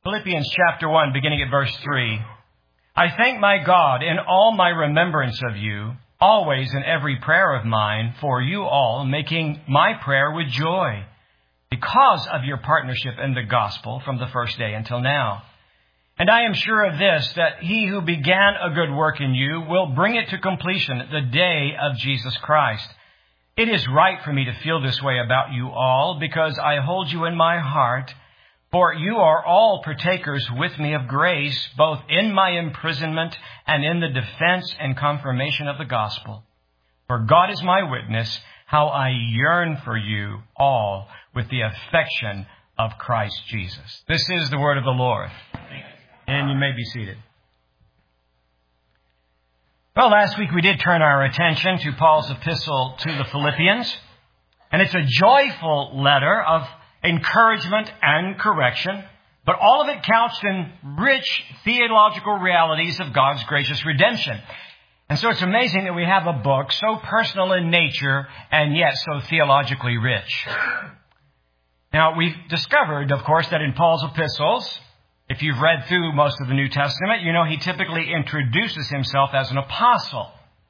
Philippians chapter 1, beginning at verse 3. I thank my God in all my remembrance of you, always in every prayer of mine, for you all, making my prayer with joy, because of your partnership in the gospel from the first day until now. And I am sure of this, that he who began a good work in you will bring it to completion at the day of Jesus Christ. It is right for me to feel this way about you all, because I hold you in my heart. For you are all partakers with me of grace, both in my imprisonment and in the defense and confirmation of the gospel. For God is my witness, how I yearn for you all with the affection of Christ Jesus. This is the word of the Lord. And you may be seated. Well, last week we did turn our attention to Paul's epistle to the Philippians. And it's a joyful letter of encouragement and correction, but all of it couched in rich theological realities of God's gracious redemption. And so it's amazing that we have a book so personal in nature and yet so theologically rich. Now, we've discovered, of course, that in Paul's epistles, if you've read through most of the New Testament, you know he typically introduces himself as an apostle.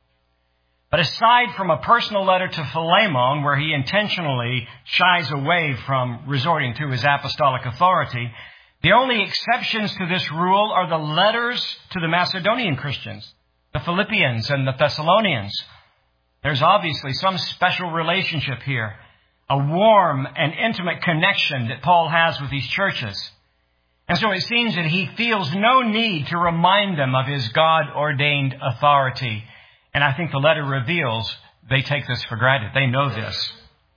But aside from a personal letter to Philemon, where he intentionally shies away from resorting to his apostolic authority, the only exceptions to this rule are the letters to the Macedonian Christians, the Philippians and the Thessalonians. There's obviously some special relationship here, a warm and intimate connection that Paul has with these churches. And so it seems that he feels no need to remind them of his God-ordained authority. And I think the letter reveals they take this for granted. They know this.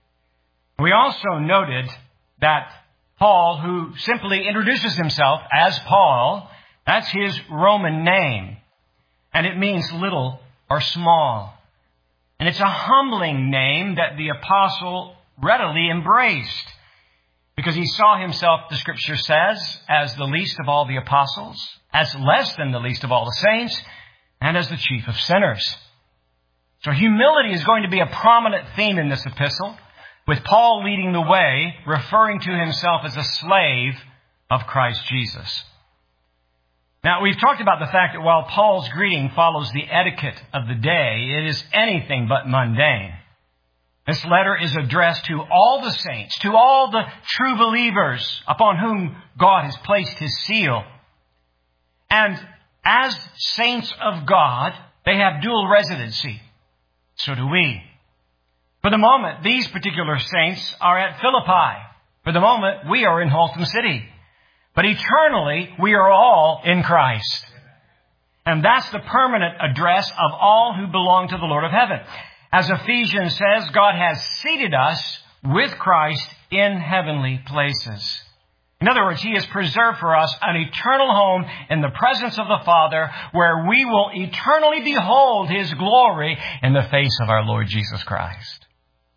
We also noted that Paul, who simply introduces himself as Paul, that's his Roman name. And it means little or small. And it's a humbling name that the apostle readily embraced, because he saw himself, the scripture says, as the least of all the apostles, as less than the least of all the saints, and as the chief of sinners. So humility is going to be a prominent theme in this epistle, with Paul leading the way, referring to himself as a slave of Christ Jesus. Now, we've talked about the fact that while Paul's greeting follows the etiquette of the day, it is anything but mundane. This letter is addressed to all the saints, to all the true believers upon whom God has placed his seal. And as saints of God, they have dual residency. So do we. For the moment, these particular saints are at Philippi. For the moment, we are in Haltom City. But eternally, we are all in Christ. And that's the permanent address of all who belong to the Lord of heaven. As Ephesians says, God has seated us with Christ in heavenly places. In other words, he has preserved for us an eternal home in the presence of the Father, where we will eternally behold his glory in the face of our Lord Jesus Christ.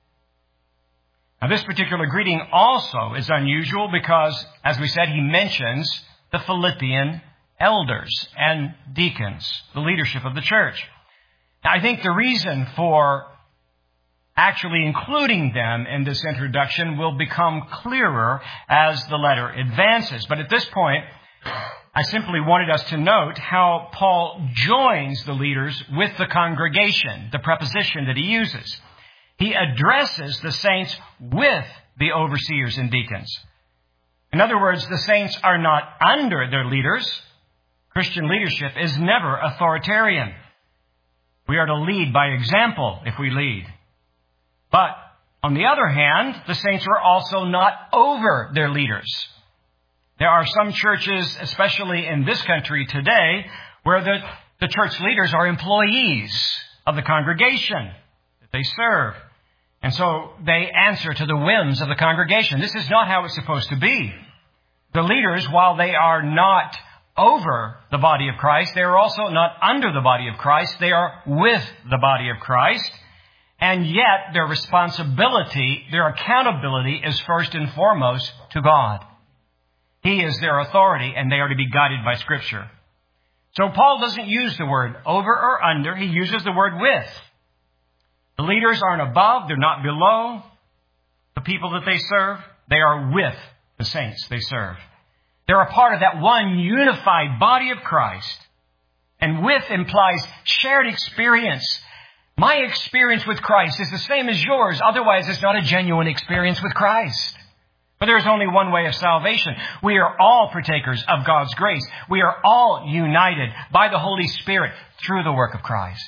Now, this particular greeting also is unusual because, as we said, he mentions the Philippian elders and deacons, the leadership of the church. Now, I think the reason for actually including them in this introduction will become clearer as the letter advances. But at this point, I simply wanted us to note how Paul joins the leaders with the congregation, the preposition that he uses. He addresses the saints with the overseers and deacons. In other words, the saints are not under their leaders. Christian leadership is never authoritarian. We are to lead by example if we lead. But on the other hand, the saints are also not over their leaders. There are some churches, especially in this country today, where the church leaders are employees of the congregation that they serve. And so they answer to the whims of the congregation. This is not how it's supposed to be. The leaders, while they are not over the body of Christ, they are also not under the body of Christ. They are with the body of Christ. And yet their responsibility, their accountability is first and foremost to God. He is their authority, and they are to be guided by Scripture. So Paul doesn't use the word over or under. He uses the word with. The leaders aren't above. They're not below the people that they serve. They are with the saints they serve. They're a part of that one unified body of Christ. And with implies shared experience. My experience with Christ is the same as yours. Otherwise, it's not a genuine experience with Christ. But there is only one way of salvation. We are all partakers of God's grace. We are all united by the Holy Spirit through the work of Christ.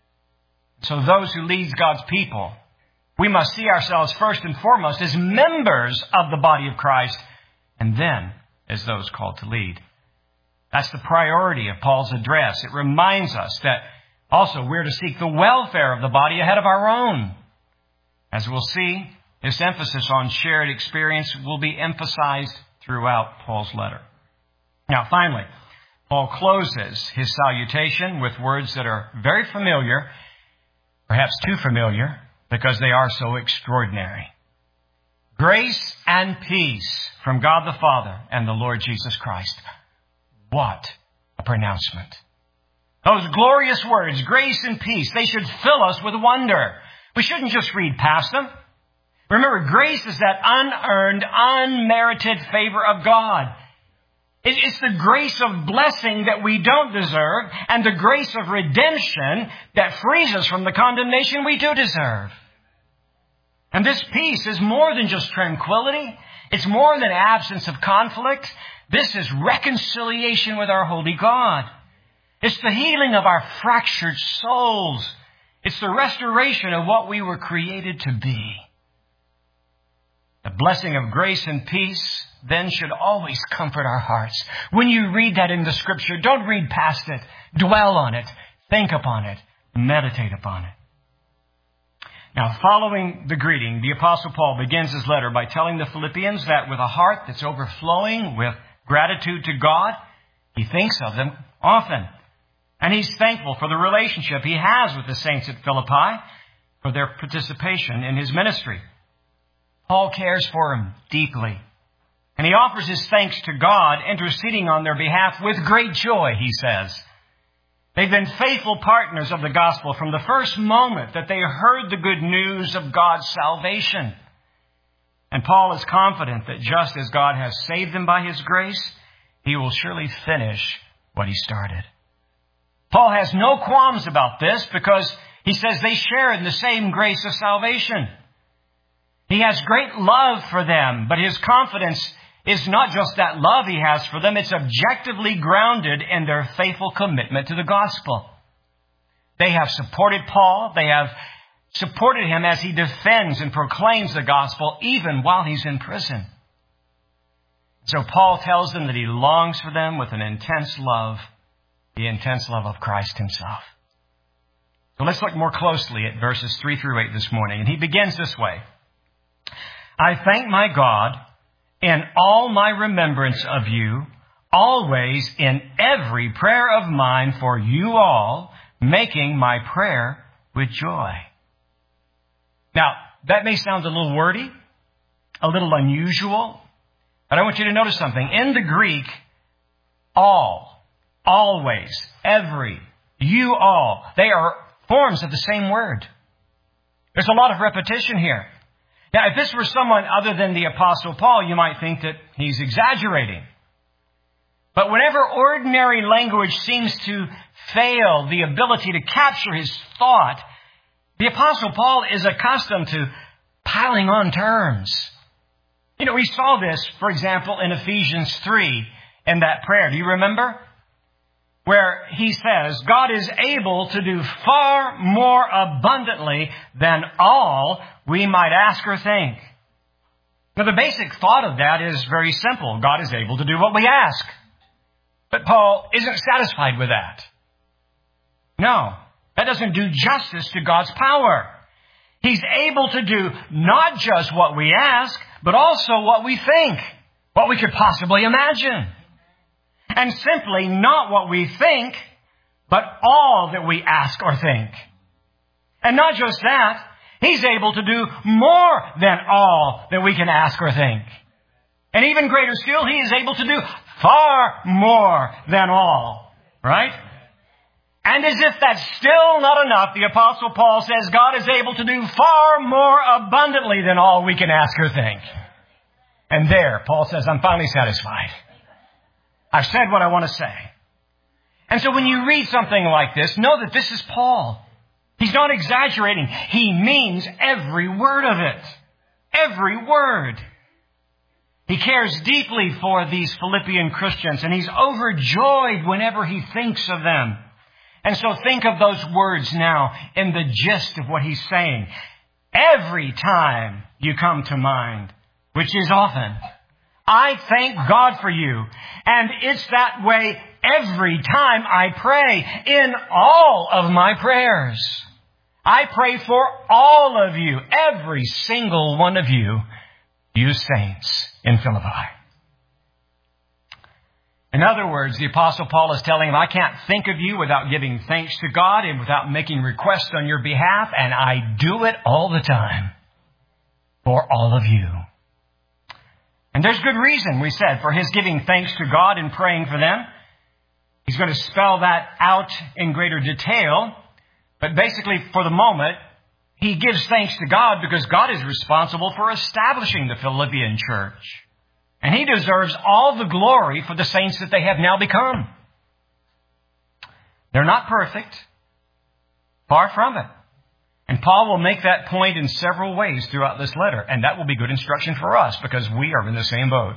So those who lead God's people, we must see ourselves first and foremost as members of the body of Christ, and then as those called to lead. That's the priority of Paul's address. It reminds us that also we're to seek the welfare of the body ahead of our own. As we'll see, this emphasis on shared experience will be emphasized throughout Paul's letter. Now, finally, Paul closes his salutation with words that are very familiar, perhaps too familiar, because they are so extraordinary. Grace and peace from God the Father and the Lord Jesus Christ. What a pronouncement. Those glorious words, grace and peace, they should fill us with wonder. We shouldn't just read past them. Remember, grace is that unearned, unmerited favor of God. It's the grace of blessing that we don't deserve, and the grace of redemption that frees us from the condemnation we do deserve. And this peace is more than just tranquility. It's more than absence of conflict. This is reconciliation with our holy God. It's the healing of our fractured souls. It's the restoration of what we were created to be. The blessing of grace and peace then should always comfort our hearts. When you read that in the Scripture, don't read past it. Dwell on it. Think upon it. Meditate upon it. Now, following the greeting, the Apostle Paul begins his letter by telling the Philippians that with a heart that's overflowing with gratitude to God, he thinks of them often. And he's thankful for the relationship he has with the saints at Philippi, for their participation in his ministry. Paul cares for them deeply. And he offers his thanks to God, interceding on their behalf with great joy, he says. They've been faithful partners of the gospel from the first moment that they heard the good news of God's salvation. And Paul is confident that just as God has saved them by his grace, he will surely finish what he started. Paul has no qualms about this because he says they share in the same grace of salvation. He has great love for them, but his confidence is not just that love he has for them. It's objectively grounded in their faithful commitment to the gospel. They have supported Paul. They have supported him as he defends and proclaims the gospel even while he's in prison. So Paul tells them that he longs for them with an intense love, the intense love of Christ himself. So let's look more closely at verses 3 through 8 this morning. And he begins this way. I thank my God in all my remembrance of you, always in every prayer of mine for you all, making my prayer with joy. Now, that may sound a little wordy, a little unusual, but I want you to notice something. In the Greek, all, always, every, you all, they are forms of the same word. There's a lot of repetition here. Now, if this were someone other than the Apostle Paul, you might think that he's exaggerating. But whenever ordinary language seems to fail the ability to capture his thought, the Apostle Paul is accustomed to piling on terms. You know, we saw this, for example, in Ephesians 3 in that prayer. Do you remember? Where he says, God is able to do far more abundantly than all we might ask or think. Now, the basic thought of that is very simple. God is able to do what we ask. But Paul isn't satisfied with that. No, that doesn't do justice to God's power. He's able to do not just what we ask, but also what we think, what we could possibly imagine. And simply not what we think, but all that we ask or think. And not just that, he's able to do more than all that we can ask or think. And even greater still, he is able to do far more than all. Right? And as if that's still not enough, the Apostle Paul says God is able to do far more abundantly than all we can ask or think. And there, Paul says, I'm finally satisfied. I've said what I want to say. And so when you read something like this, know that this is Paul. He's not exaggerating. He means every word of it. Every word. He cares deeply for these Philippian Christians, and he's overjoyed whenever he thinks of them. And so think of those words now in the gist of what he's saying. Every time you come to mind, which is often, I thank God for you. And it's that way every time I pray, in all of my prayers. I pray for all of you, every single one of you, you saints in Philippi. In other words, the Apostle Paul is telling him, I can't think of you without giving thanks to God and without making requests on your behalf, and I do it all the time for all of you. And there's good reason, we said, for his giving thanks to God and praying for them. He's going to spell that out in greater detail. But basically, for the moment, he gives thanks to God because God is responsible for establishing the Philippian church. And he deserves all the glory for the saints that they have now become. They're not perfect. Far from it. And Paul will make that point in several ways throughout this letter. And that will be good instruction for us because we are in the same boat.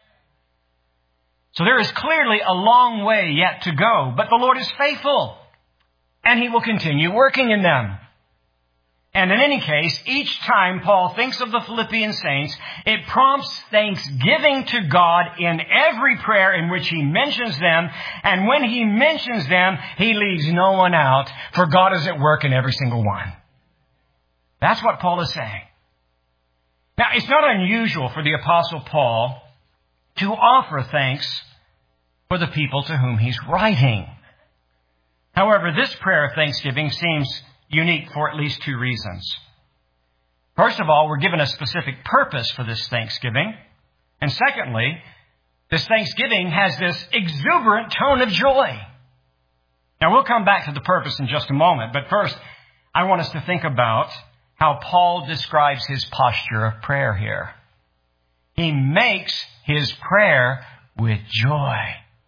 So there is clearly a long way yet to go. But the Lord is faithful. And he will continue working in them. And in any case, each time Paul thinks of the Philippian saints, it prompts thanksgiving to God in every prayer in which he mentions them. And when he mentions them, he leaves no one out, for God is at work in every single one. That's what Paul is saying. Now, it's not unusual for the Apostle Paul to offer thanks for the people to whom he's writing. However, this prayer of thanksgiving seems unique for at least two reasons. First of all, we're given a specific purpose for this thanksgiving. And secondly, this thanksgiving has this exuberant tone of joy. Now, we'll come back to the purpose in just a moment. But first, I want us to think about how Paul describes his posture of prayer here. He makes his prayer with joy.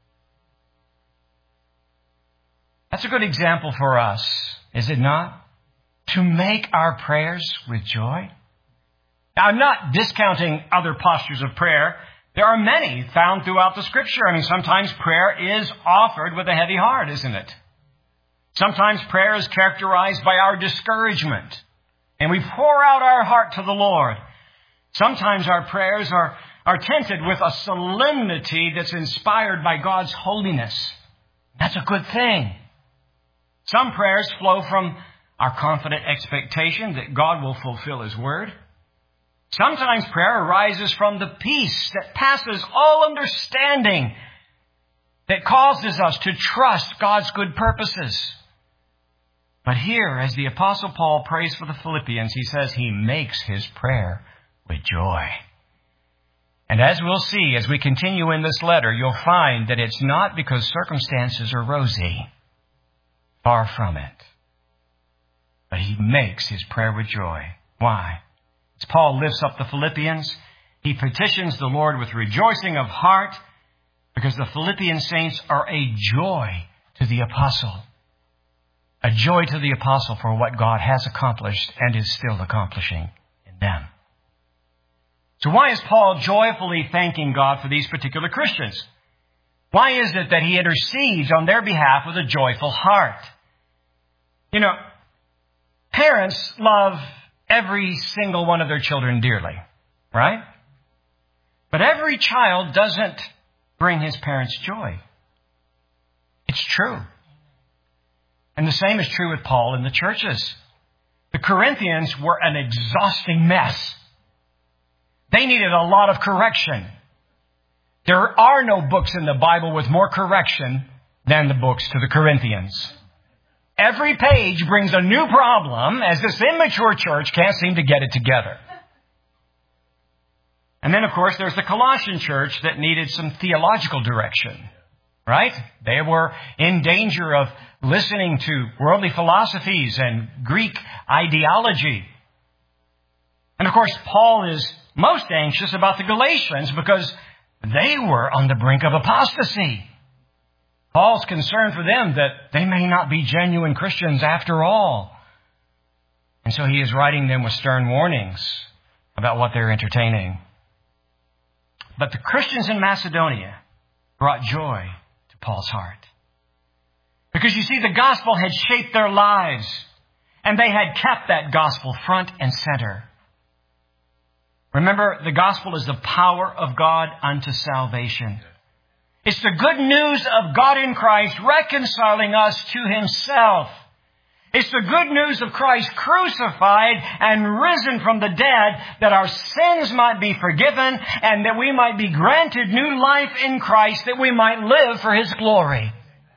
That's a good example for us, is it not? To make our prayers with joy. Now, I'm not discounting other postures of prayer. There are many found throughout the Scripture. I mean, sometimes prayer is offered with a heavy heart, isn't it? Sometimes prayer is characterized by our discouragement, and we pour out our heart to the Lord. Sometimes our prayers are tinted with a solemnity that's inspired by God's holiness. That's a good thing. Some prayers flow from our confident expectation that God will fulfill His word. Sometimes prayer arises from the peace that passes all understanding, that causes us to trust God's good purposes. But here, as the Apostle Paul prays for the Philippians, he says he makes his prayer with joy. And as we'll see, as we continue in this letter, you'll find that it's not because circumstances are rosy. Far from it. But he makes his prayer with joy. Why? As Paul lifts up the Philippians, he petitions the Lord with rejoicing of heart because the Philippian saints are a joy to the apostle. A joy to the apostle for what God has accomplished and is still accomplishing in them. So why is Paul joyfully thanking God for these particular Christians? Why is it that he intercedes on their behalf with a joyful heart? You know, parents love every single one of their children dearly, right? But every child doesn't bring his parents joy. It's true. And the same is true with Paul in the churches. The Corinthians were an exhausting mess. They needed a lot of correction. There are no books in the Bible with more correction than the books to the Corinthians. Every page brings a new problem as this immature church can't seem to get it together. And then, of course, there's the Colossian church that needed some theological direction, right? They were in danger of listening to worldly philosophies and Greek ideology. And, of course, Paul is most anxious about the Galatians because They were on the brink of apostasy. Paul's concerned for them that they may not be genuine Christians after all. And so he is writing them with stern warnings about what they're entertaining. But the Christians in Macedonia brought joy to Paul's heart. Because you see, the gospel had shaped their lives, and they had kept that gospel front and center. Remember, the gospel is the power of God unto salvation. It's the good news of God in Christ reconciling us to Himself. It's the good news of Christ crucified and risen from the dead, that our sins might be forgiven and that we might be granted new life in Christ, that we might live for His glory.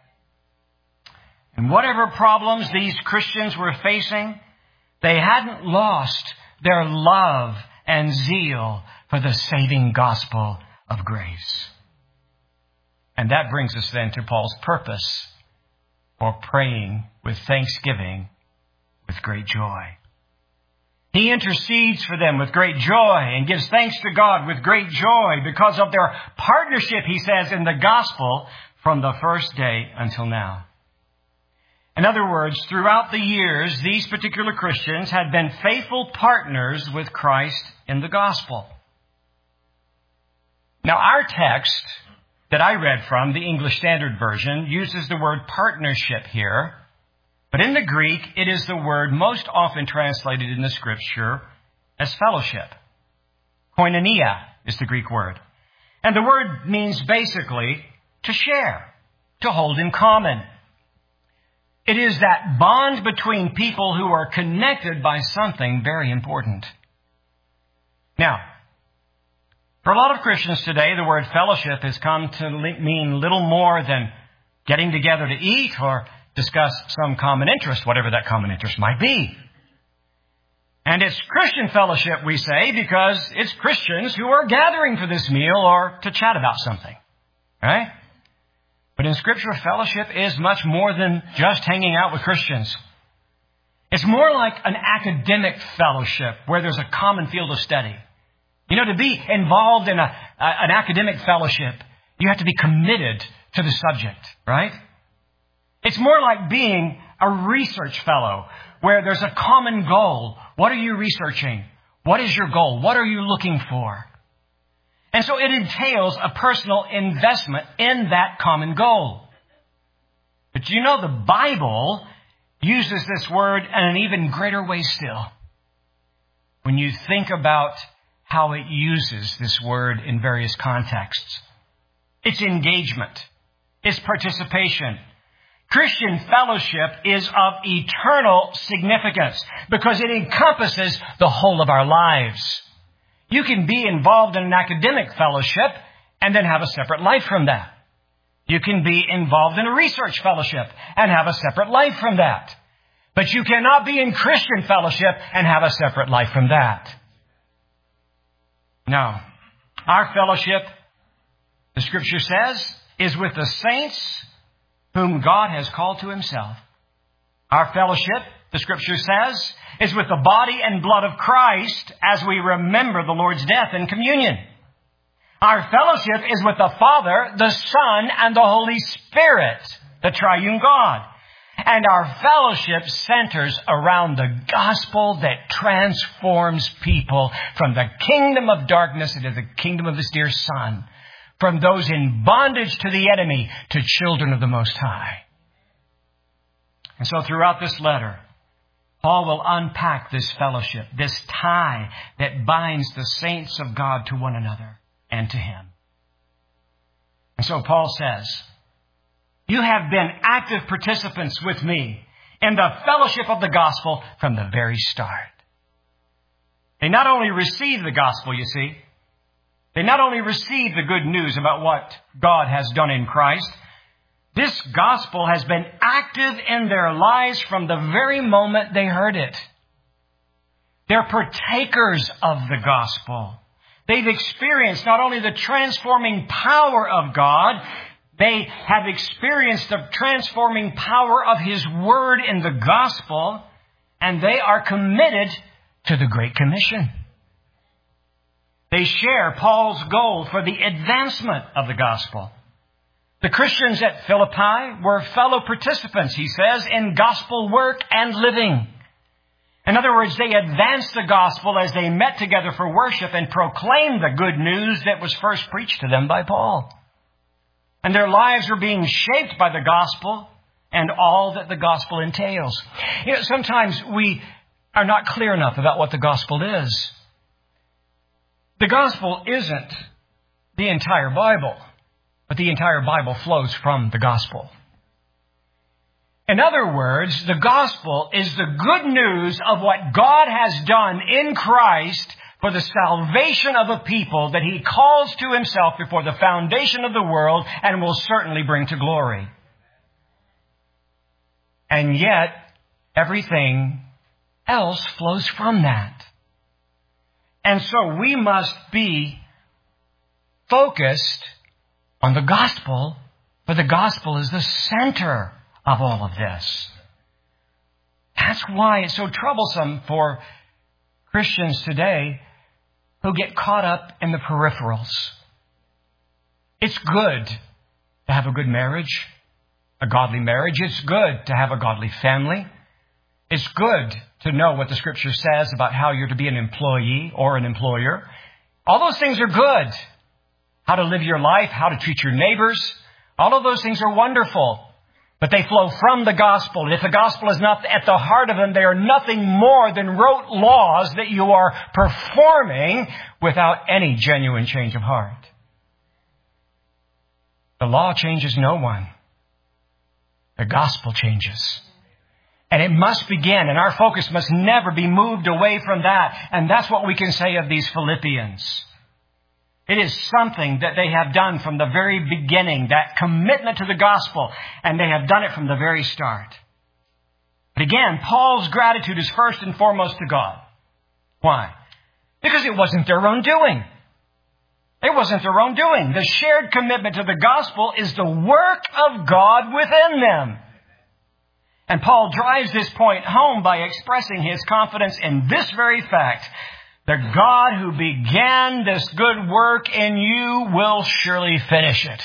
And whatever problems these Christians were facing, they hadn't lost their love and zeal for the saving gospel of grace. And that brings us then to Paul's purpose for praying with thanksgiving, with great joy. He intercedes for them with great joy and gives thanks to God with great joy because of their partnership, he says, in the gospel from the first day until now. In other words, throughout the years, these particular Christians had been faithful partners with Christ in the gospel. Now, our text that I read from, the English Standard Version, uses the word partnership here. But in the Greek, it is the word most often translated in the Scripture as fellowship. Koinonia is the Greek word. And the word means basically to share, to hold in common. It is that bond between people who are connected by something very important. Now, for a lot of Christians today, the word fellowship has come to mean little more than getting together to eat or discuss some common interest, whatever that common interest might be. And it's Christian fellowship, we say, because it's Christians who are gathering for this meal or to chat about something. Right? But in Scripture, fellowship is much more than just hanging out with Christians. It's more like an academic fellowship where there's a common field of study. You know, to be involved in an academic fellowship, you have to be committed to the subject, right? It's more like being a research fellow where there's a common goal. What are you researching? What is your goal? What are you looking for? And so it entails a personal investment in that common goal. But you know, the Bible uses this word in an even greater way still. When you think about how it uses this word in various contexts. It's engagement. It's participation. Christian fellowship is of eternal significance because it encompasses the whole of our lives. You can be involved in an academic fellowship and then have a separate life from that. You can be involved in a research fellowship and have a separate life from that. But you cannot be in Christian fellowship and have a separate life from that. No. Our fellowship, the Scripture says, is with the saints whom God has called to Himself. Our fellowship, the Scripture says, is with the body and blood of Christ as we remember the Lord's death in communion. Our fellowship is with the Father, the Son, and the Holy Spirit, the triune God. And our fellowship centers around the gospel that transforms people from the kingdom of darkness into the kingdom of His dear Son, from those in bondage to the enemy to children of the Most High. And so throughout this letter, Paul will unpack this fellowship, this tie that binds the saints of God to one another and to Him. And so Paul says, you have been active participants with me in the fellowship of the gospel from the very start. They not only received the gospel, you see, they not only received the good news about what God has done in Christ, this gospel has been active in their lives from the very moment they heard it. They're partakers of the gospel. They've experienced not only the transforming power of God, they have experienced the transforming power of His Word in the gospel, and they are committed to the Great Commission. They share Paul's goal for the advancement of the gospel. The Christians at Philippi were fellow participants, he says, in gospel work and living. In other words, they advanced the gospel as they met together for worship and proclaimed the good news that was first preached to them by Paul. And their lives were being shaped by the gospel and all that the gospel entails. Sometimes we are not clear enough about what the gospel is. The gospel isn't the entire Bible, but the entire Bible flows from the gospel. In other words, the gospel is the good news of what God has done in Christ for the salvation of a people that He calls to Himself before the foundation of the world and will certainly bring to glory. And yet, everything else flows from that. And so we must be focused on the gospel, for the gospel is the center of all of this. That's why it's so troublesome for Christians today who get caught up in the peripherals. It's good to have a good marriage, a godly marriage. It's good to have a godly family. It's good to know what the Scripture says about how you're to be an employee or an employer. All those things are good. How to live your life, how to treat your neighbors. All of those things are wonderful. But they flow from the gospel. And if the gospel is not at the heart of them, they are nothing more than rote laws that you are performing without any genuine change of heart. The law changes no one. The gospel changes. And it must begin, and our focus must never be moved away from that. And that's what we can say of these Philippians. It is something that they have done from the very beginning, that commitment to the gospel, and they have done it from the very start. But again, Paul's gratitude is first and foremost to God. Why? Because it wasn't their own doing. It wasn't their own doing. The shared commitment to the gospel is the work of God within them. And Paul drives this point home by expressing his confidence in this very fact. The God who began this good work in you will surely finish it.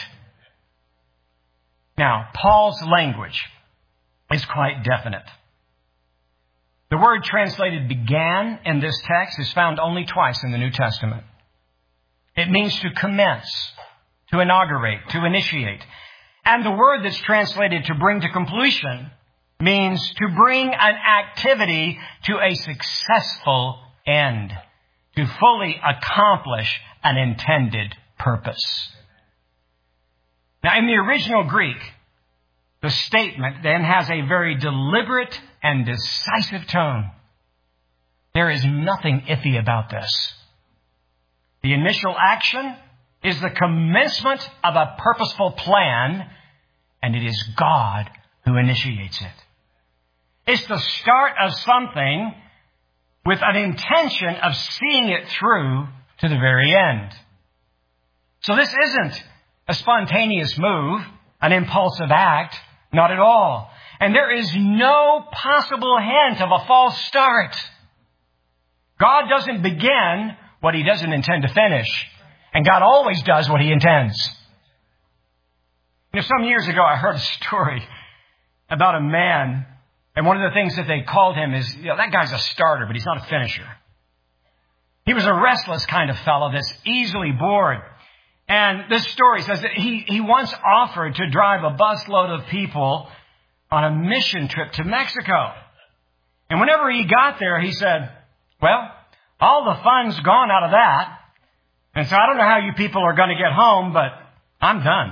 Now, Paul's language is quite definite. The word translated began in this text is found only twice in the New Testament. It means to commence, to inaugurate, to initiate. And the word that's translated to bring to completion means to bring an activity to a successful end, to fully accomplish an intended purpose. Now, in the original Greek, the statement then has a very deliberate and decisive tone. There is nothing iffy about this. The initial action is the commencement of a purposeful plan, and it is God who initiates it. It's the start of something with an intention of seeing it through to the very end. So this isn't a spontaneous move, an impulsive act, not at all. And there is no possible hint of a false start. God doesn't begin what He doesn't intend to finish. And God always does what He intends. Some years ago I heard a story about a man. And one of the things that they called him is, that guy's a starter, but he's not a finisher. He was a restless kind of fellow that's easily bored. And this story says that he once offered to drive a busload of people on a mission trip to Mexico. And whenever he got there, he said, well, all the fun's gone out of that. And so I don't know how you people are going to get home, but I'm done.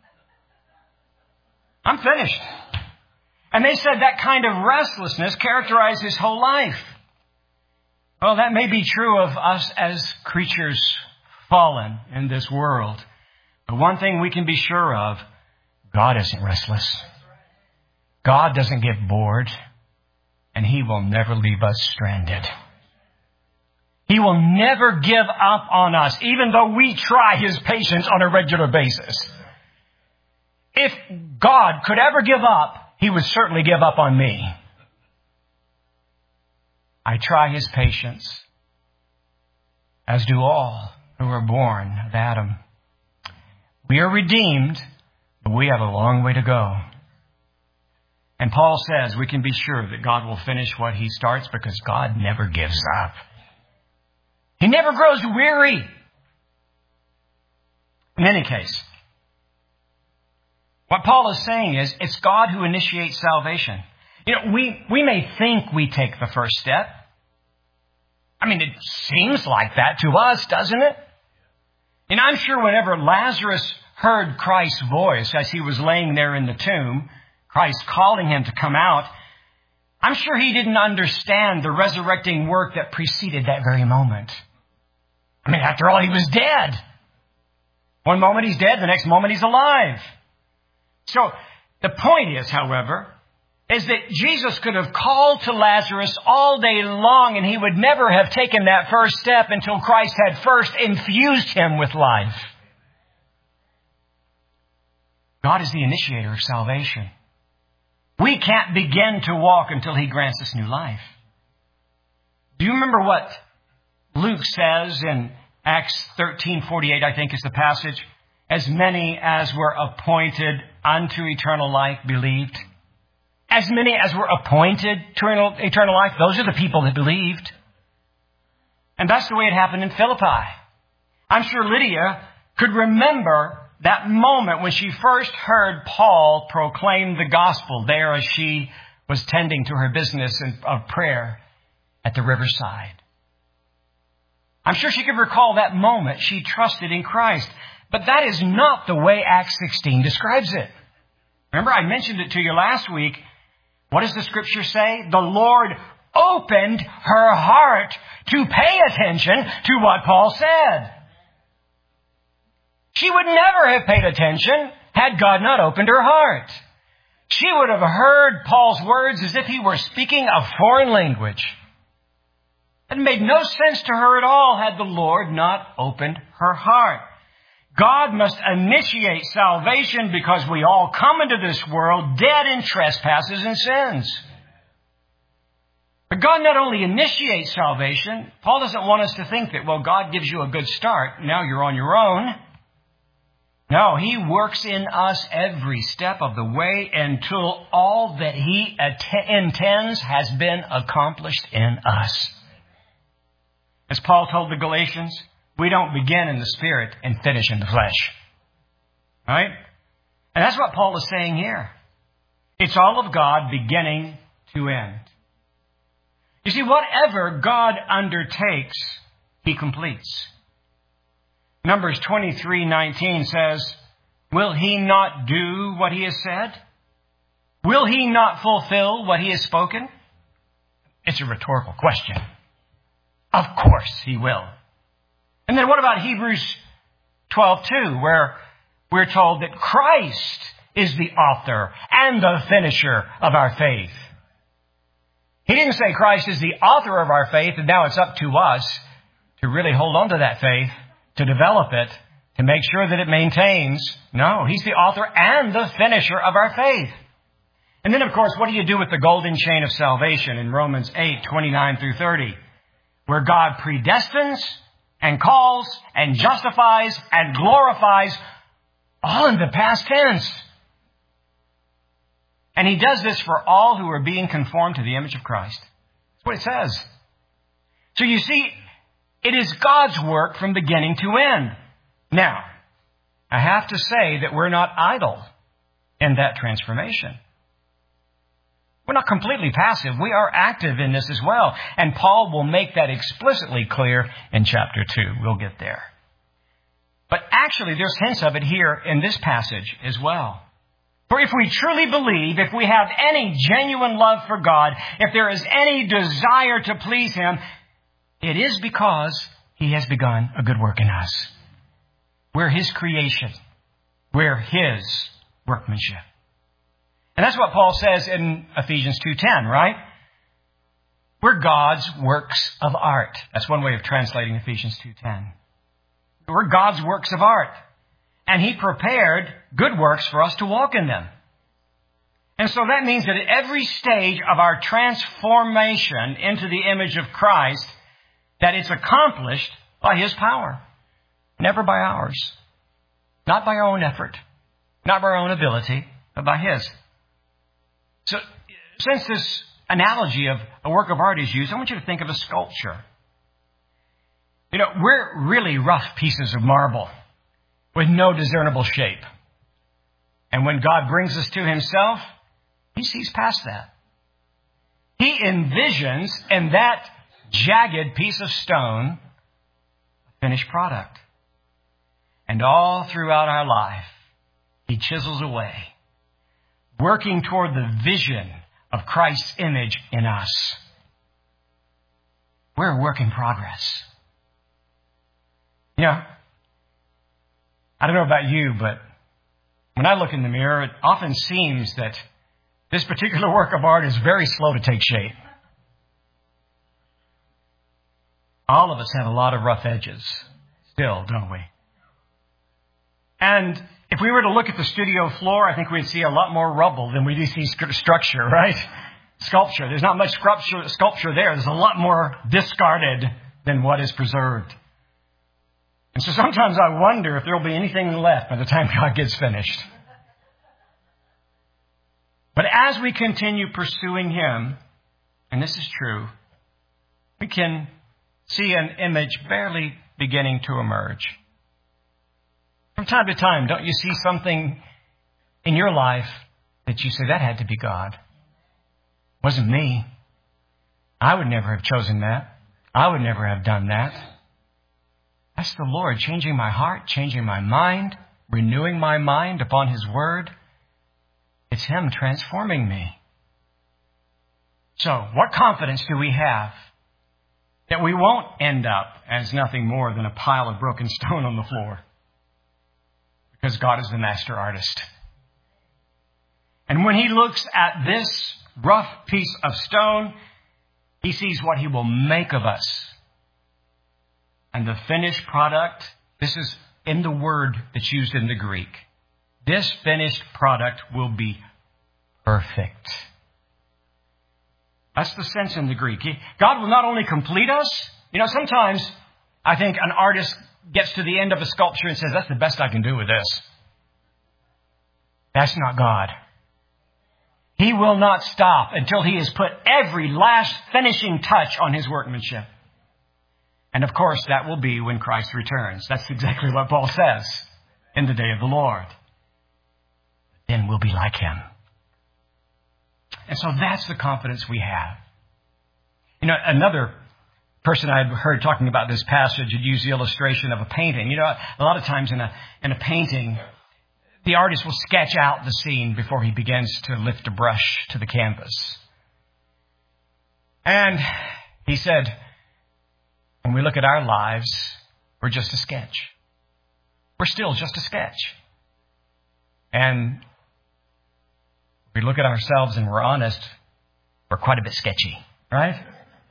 I'm finished. And they said that kind of restlessness characterized his whole life. Well, that may be true of us as creatures fallen in this world. But one thing we can be sure of, God isn't restless. God doesn't get bored, and He will never leave us stranded. He will never give up on us, even though we try His patience on a regular basis. If God could ever give up, He would certainly give up on me. I try His patience, as do all. who are born of Adam. We are redeemed, but we have a long way to go. And Paul says we can be sure that God will finish what He starts because God never gives up. He never grows weary. In any case, what Paul is saying is it's God who initiates salvation. We may think we take the first step. I mean, it seems like that to us, doesn't it? And I'm sure whenever Lazarus heard Christ's voice as he was laying there in the tomb, Christ calling him to come out, I'm sure he didn't understand the resurrecting work that preceded that very moment. I mean, after all, he was dead. One moment he's dead, the next moment he's alive. So the point is, however, is that Jesus could have called to Lazarus all day long and he would never have taken that first step until Christ had first infused him with life. God is the initiator of salvation. We can't begin to walk until He grants us new life. Do you remember what Luke says in Acts 13:48, I think is the passage? As many as were appointed unto eternal life believed. As many as were appointed to eternal life, those are the people that believed. And that's the way it happened in Philippi. I'm sure Lydia could remember that moment when she first heard Paul proclaim the gospel there as she was tending to her business of prayer at the riverside. I'm sure she could recall that moment she trusted in Christ. But that is not the way Acts 16 describes it. Remember, I mentioned it to you last week. What does the Scripture say? The Lord opened her heart to pay attention to what Paul said. She would never have paid attention had God not opened her heart. She would have heard Paul's words as if he were speaking a foreign language. It made no sense to her at all had the Lord not opened her heart. God must initiate salvation because we all come into this world dead in trespasses and sins. But God not only initiates salvation, Paul doesn't want us to think that, well, God gives you a good start, now you're on your own. No, He works in us every step of the way until all that He intends has been accomplished in us. As Paul told the Galatians, we don't begin in the Spirit and finish in the flesh. Right? And that's what Paul is saying here. It's all of God beginning to end. You see, whatever God undertakes, He completes. Numbers 23:19 says, will He not do what He has said? Will He not fulfill what He has spoken? It's a rhetorical question. Of course He will. And then what about Hebrews 12:2, where we're told that Christ is the author and the finisher of our faith? He didn't say Christ is the author of our faith and now it's up to us to really hold on to that faith, to develop it, to make sure that it maintains. No, He's the author and the finisher of our faith. And then, of course, what do you do with the golden chain of salvation in Romans 8:29-30, where God predestines and calls and justifies and glorifies all in the past tense. And He does this for all who are being conformed to the image of Christ. That's what it says. So you see, it is God's work from beginning to end. Now, I have to say that we're not idle in that transformation. We're not completely passive. We are active in this as well. And Paul will make that explicitly clear in chapter 2. We'll get there. But actually, there's hints of it here in this passage as well. For if we truly believe, if we have any genuine love for God, if there is any desire to please Him, it is because He has begun a good work in us. We're His creation. We're His workmanship. And that's what Paul says in Ephesians 2:10, right? We're God's works of art. That's one way of translating Ephesians 2:10. We're God's works of art. And He prepared good works for us to walk in them. And so that means that at every stage of our transformation into the image of Christ, that it's accomplished by His power. never by ours. Not by our own effort, not by our own ability, but by His. So, since this analogy of a work of art is used, I want you to think of a sculpture. You know, we're really rough pieces of marble with no discernible shape. And when God brings us to Himself, He sees past that. He envisions in that jagged piece of stone a finished product. And all throughout our life, He chisels away, working toward the vision of Christ's image in us. We're a work in progress. You know, I don't know about you, but when I look in the mirror, it often seems that this particular work of art is very slow to take shape. All of us have a lot of rough edges still, don't we? And if we were to look at the studio floor, I think we'd see a lot more rubble than we do see structure, right? Sculpture. There's not much sculpture there. There's a lot more discarded than what is preserved. And so sometimes I wonder if there will be anything left by the time God gets finished. But as we continue pursuing Him, and this is true, we can see an image barely beginning to emerge. From time to time, don't you see something in your life that you say, that had to be God? It wasn't me. I would never have chosen that. I would never have done that. That's the Lord changing my heart, changing my mind, renewing my mind upon His Word. It's Him transforming me. So, what confidence do we have that we won't end up as nothing more than a pile of broken stone on the floor? Because God is the master artist. And when He looks at this rough piece of stone, He sees what He will make of us. And the finished product, this is in the word that's used in the Greek. This finished product will be perfect. That's the sense in the Greek. God will not only complete us. You know, sometimes I think an artist gets to the end of a sculpture and says, that's the best I can do with this. That's not God. He will not stop until He has put every last finishing touch on His workmanship. And of course, that will be when Christ returns. That's exactly what Paul says in the day of the Lord. Then we'll be like Him. And so that's the confidence we have. You know, another person I'd heard talking about this passage had used the illustration of a painting. You know, a lot of times in a painting, the artist will sketch out the scene before he begins to lift a brush to the canvas. And he said, when we look at our lives, we're just a sketch. We're still just a sketch. And if we look at ourselves and we're honest, we're quite a bit sketchy, right?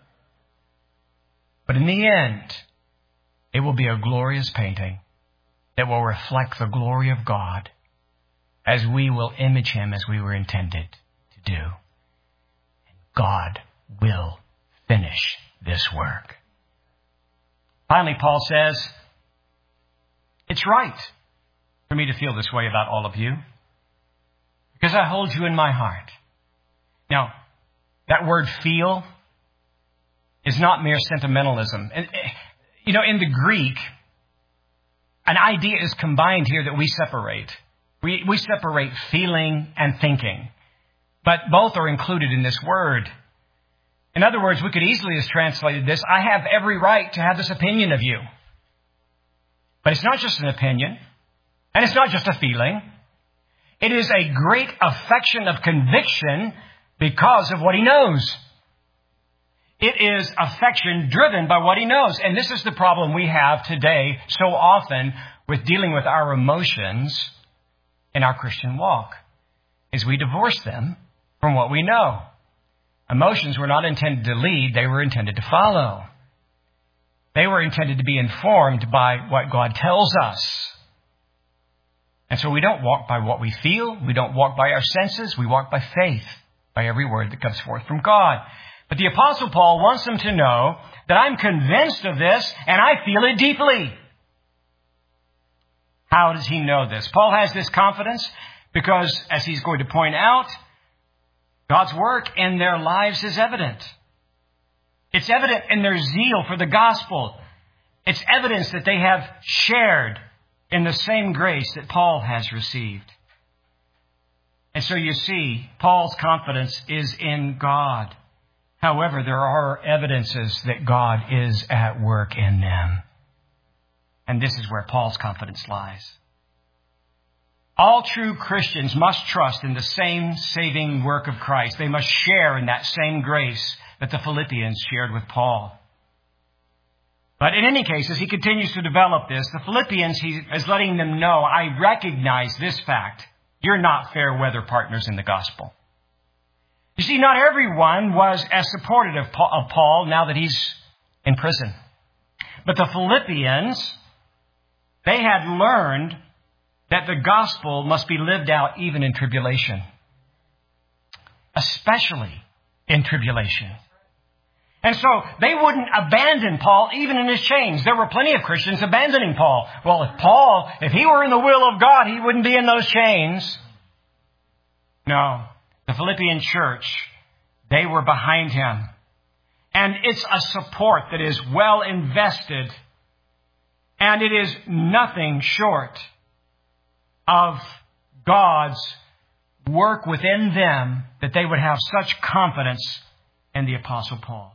But in the end, it will be a glorious painting that will reflect the glory of God as we will image Him as we were intended to do. And God will finish this work. Finally, Paul says, it's right for me to feel this way about all of you because I hold you in my heart. Now, that word feel is not mere sentimentalism. You know, in the Greek, an idea is combined here that we separate. We separate feeling and thinking, but both are included in this word. In other words, we could easily have translated this, I have every right to have this opinion of you. But it's not just an opinion, and it's not just a feeling. It is a great affection of conviction because of what he knows. It is affection driven by what he knows. And this is the problem we have today so often with dealing with our emotions in our Christian walk, is we divorce them from what we know. Emotions were not intended to lead, they were intended to follow. They were intended to be informed by what God tells us. And so we don't walk by what we feel, we don't walk by our senses, we walk by faith, by every word that comes forth from God. But the Apostle Paul wants them to know that I'm convinced of this and I feel it deeply. How does he know this? Paul has this confidence because, as he's going to point out, God's work in their lives is evident. It's evident in their zeal for the gospel. It's evidence that they have shared in the same grace that Paul has received. And so you see, Paul's confidence is in God. However, there are evidences that God is at work in them. And this is where Paul's confidence lies. All true Christians must trust in the same saving work of Christ. They must share in that same grace that the Philippians shared with Paul. But in any case, as he continues to develop this, the Philippians, he is letting them know, I recognize this fact. You're not fair weather partners in the gospel. You see, not everyone was as supportive of Paul now that he's in prison. But the Philippians, they had learned that the gospel must be lived out even in tribulation. Especially in tribulation. And so they wouldn't abandon Paul even in his chains. There were plenty of Christians abandoning Paul. Well, if he were in the will of God, he wouldn't be in those chains. No, the Philippian church, they were behind him. And it's a support that is well invested. And it is nothing short of God's work within them that they would have such confidence in the Apostle Paul.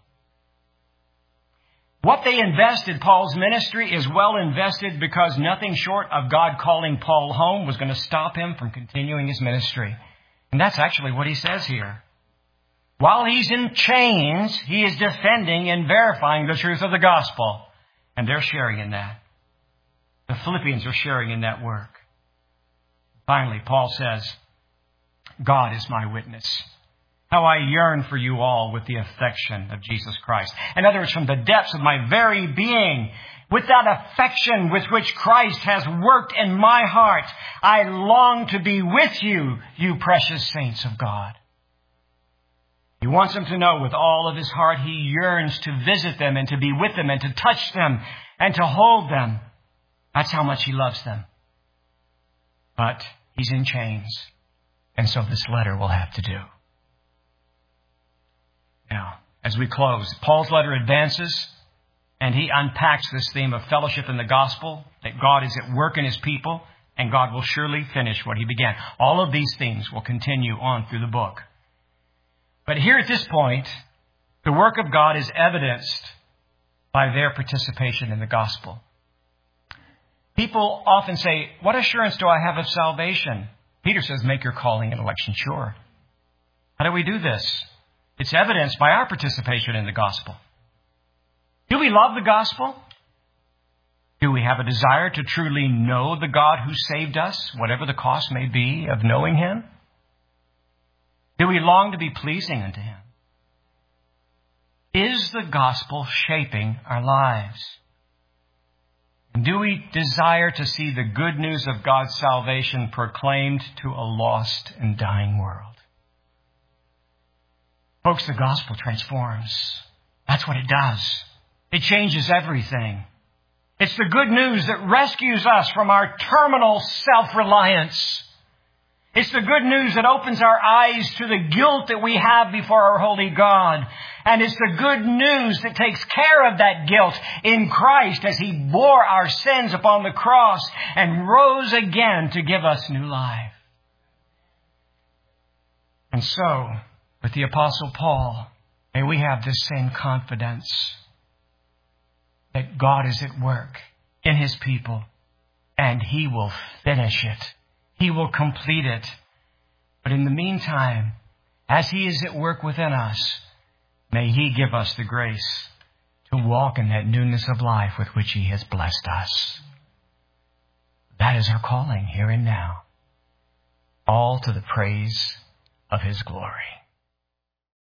What they invested, Paul's ministry, is well invested because nothing short of God calling Paul home was going to stop him from continuing his ministry. And that's actually what he says here. While he's in chains, he is defending and verifying the truth of the gospel. And they're sharing in that. The Philippians are sharing in that work. Finally, Paul says, God is my witness. How I yearn for you all with the affection of Jesus Christ. In other words, from the depths of my very being, with that affection with which Christ has worked in my heart, I long to be with you, you precious saints of God. He wants them to know with all of his heart he yearns to visit them and to be with them and to touch them and to hold them. That's how much he loves them. But he's in chains. And so this letter will have to do. Now, as we close, Paul's letter advances and he unpacks this theme of fellowship in the gospel, that God is at work in his people and God will surely finish what he began. All of these things will continue on through the book. But here at this point, the work of God is evidenced by their participation in the gospel. People often say, what assurance do I have of salvation? Peter says, make your calling and election sure. How do we do this? It's evidenced by our participation in the gospel. Do we love the gospel? Do we have a desire to truly know the God who saved us, whatever the cost may be of knowing him? Do we long to be pleasing unto him? Is the gospel shaping our lives? And do we desire to see the good news of God's salvation proclaimed to a lost and dying world? Folks, the gospel transforms. That's what it does. It changes everything. It's the good news that rescues us from our terminal self-reliance. It's the good news that opens our eyes to the guilt that we have before our holy God. And it's the good news that takes care of that guilt in Christ as he bore our sins upon the cross and rose again to give us new life. And so, with the Apostle Paul, may we have this same confidence that God is at work in his people and he will finish it. He will complete it. But in the meantime, as he is at work within us, may he give us the grace to walk in that newness of life with which he has blessed us. That is our calling here and now, all to the praise of his glory.